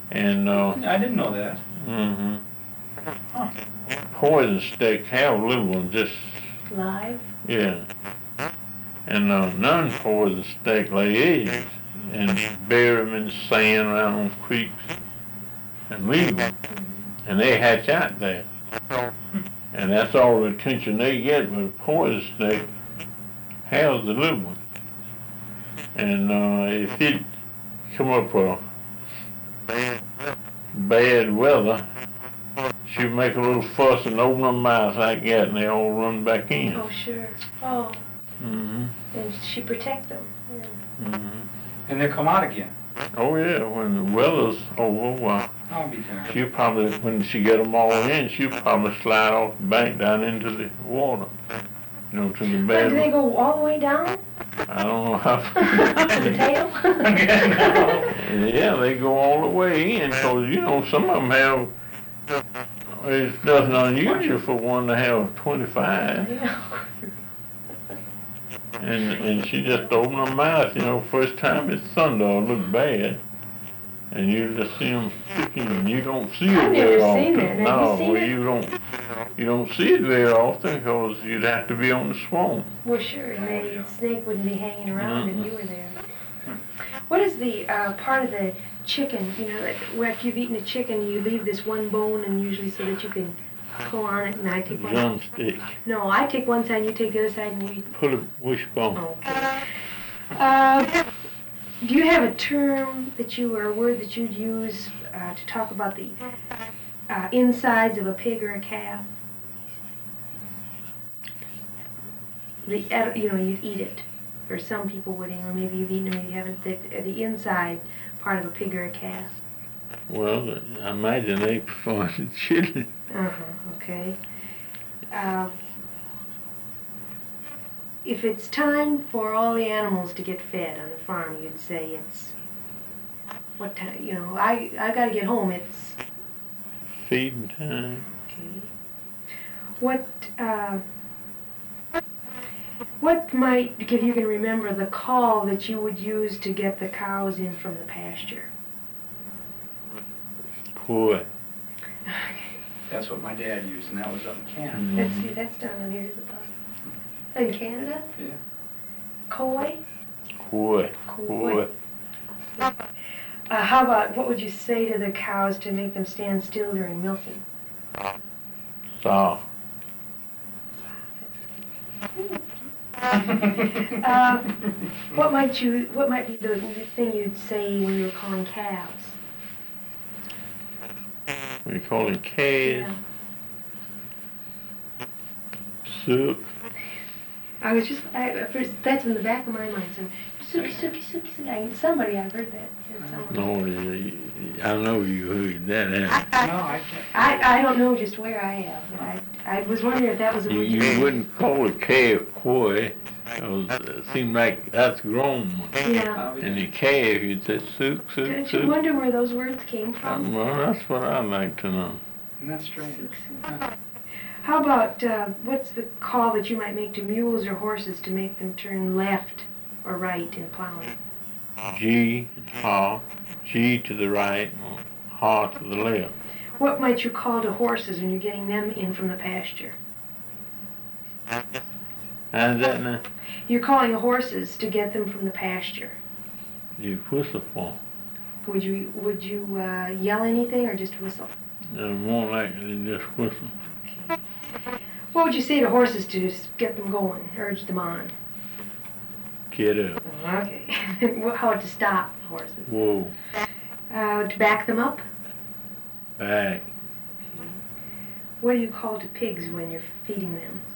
And I didn't know that. mm-hmm. Huh. Poison snakes have little ones, just Live? yeah. And non-poison snake lay eggs and bury them in the sand around on creeks and leave them, and they hatch out there. And that's all the attention they get. But a poison snake has the little one. And if it come up bad weather, she'll make a little fuss and open her mouth like that, and they all run back in. Oh, sure. Oh. Mm-hmm. And she protect them. Yeah. Mm-hmm. And they'll come out again. Oh yeah, when the weather's over, well, I'll be tired. she'll probably, when she get them all in, she'll probably slide off the bank down into the water, you know, to the But bed. do they go all the way down I don't know how. to the tail? Yeah, they go all the way in, because, you know, some of them have, it's nothing unusual for one to have 25. Yeah. And she just opened her mouth, you know, first time it's thunder, it look bad. And you just see them sticking, and you don't see it I've very never often. seen that. Have you No, seen well, it? you don't see it very often, because you'd have to be on the swamp. Well, sure, and the snake wouldn't be hanging around if you were there. What is the part of the chicken, you know, like after you've eaten a chicken, you leave this one bone, and usually so that you can pull on it, and I take one. Drumstick. No, I take one side, and you take the other side, and we... Put a wishbone. Okay. Do you have a term that you, or a word that you'd use to talk about the insides of a pig or a calf? You know, you'd eat it. Or some people would, or maybe you've eaten it, maybe you haven't, the inside part of a pig or a calf. Well, I imagine they prefer the chili. Okay. If it's time for all the animals to get fed on the farm, you'd say it's, what time, you know, I gotta get home, it's... Feeding time. Okay. What might, if you can remember, the call that you would use to get the cows in from the pasture? Boy. That's what my dad used, and that was up in Canada. Let's see, that's down on here, is it? In Canada? Yeah. Coy? Boy. Coy. How about, what would you say to the cows to make them stand still during milking? Soft. What might be the thing you'd say when you were calling calves? We call it calves. Yeah. Sook. I was just, first, that's in the back of my mind, so, Suki, Suki, Suki, Suki. Somebody, I've heard that. No, I know you heard that, haven't I don't know just where I am, but I was wondering if that was a you? word You wouldn't call a calf coy, because it seemed like that's grown one. Yeah. And the calf, you'd say sook, sook, Don't you sook. wonder where those words came from? Well, that's what I'd like to know. And that's strange. How about, what's the call that you might make to mules or horses to make them turn left or right in plowing? G and ha. G to the right, or ha to the left. What might you call to horses when you're getting them in from the pasture? How's that now? You're calling horses to get them from the pasture. You whistle for Would you yell anything or just whistle? them. More likely to just whistle. Okay. What would you say to horses to get them going, urge them on? Get up. Okay. How to stop horses? Whoa. To back them up? Back. What do you call to pigs when you're feeding them?